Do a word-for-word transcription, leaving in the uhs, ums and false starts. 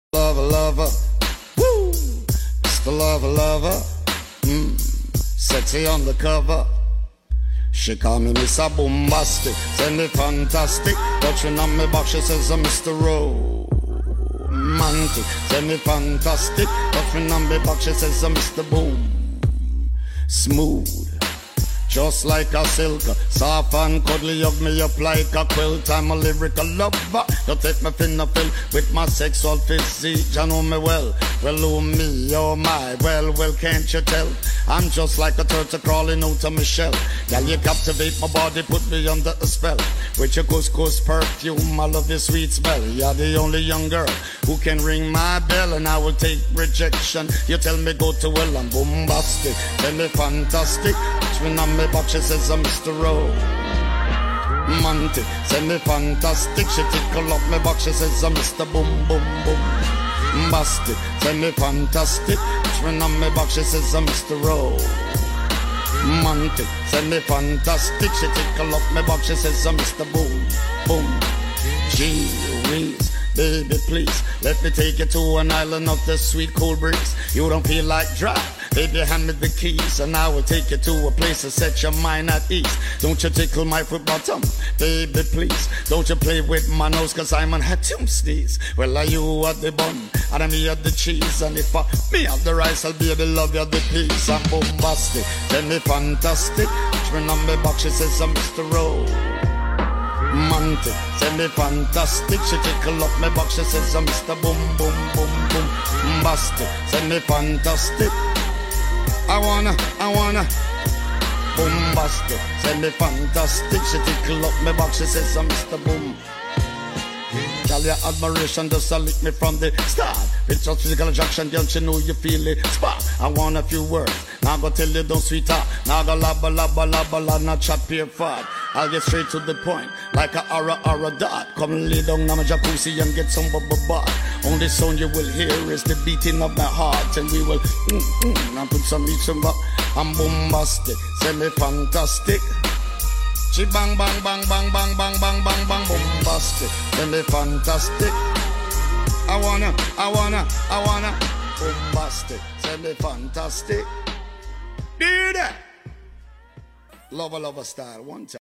Lover, lover, woo, Mister Lover, lover, mm, sexy on the cover. She call me Mister Bombastic, send me fantastic. Touching on me back, she says I'm Mister Romantic, send me fantastic. Touching on me back, she says I'm Mister Boom. Smooth, just like a silk, soft and cuddly, hug me up like a quilt. I'm a lyrical lover, you take me finna fill with my sexual physique, you know me well. Well, oh me, oh my, well, well, can't you tell? I'm just like a turtle crawling out of my shell. Girl, you captivate my body, put me under a spell. With your couscous perfume, I love your sweet smell. You're the only young girl who can ring my bell, and I will take rejection. You tell me go to hell, I'm bombastic, tell me fantastic. When I'm me back, she says I'm Mister Romantic, send me fantastic. She tickle up me back, she says I'm Mister Boom Boom Boom Bastic, send me fantastic. When I'm me back, she says I'm Mister Romantic, send me fantastic. She tickle up me back, she says I'm Mister Boom Boom. Gee whiz, baby please, let me take you to an island of the sweet cool breeze. You don't feel like drive, baby hand me the keys, and I will take you to a place to set your mind at ease. Don't you tickle my foot bottom, baby please. Don't you play with my nose, cause I'm on hat to sneeze. Well, are you at the bun, and I'm me at the cheese. And if I me at the rice, I'll be the love you the peace. I'm bombastic, tell me fantastic. When I'm me back, she says I'm Mister Romantic, send me fantastic. She tickle up me back, she says I'm Mister Boom Boom Boom Boom Bastic, send me fantastic. I wanna, I wanna bombastic, send me fantastic. She tickle up me back, she says I'm Mister Boom. Tell your admiration just a lick me from the start. It's just physical attraction, don't you know you feel it spark. I want a few words, now go tell you don't sweetheart. Now go labba labba labba la, not chat peer fart. I'll get straight to the point, like a aura aura dot. Come lay down on my jacuzzi and get some bubble bath. Only sound you will hear is the beating of my heart, and we will mm, mm, and put some meat some back. I'm bombastic, send me fantastic. She bang bang bang bang bang bang bang bang bang bombastic, send me fantastic. I wanna, I wanna, I wanna bombastic, send me fantastic. Do that. Lover lover style one time.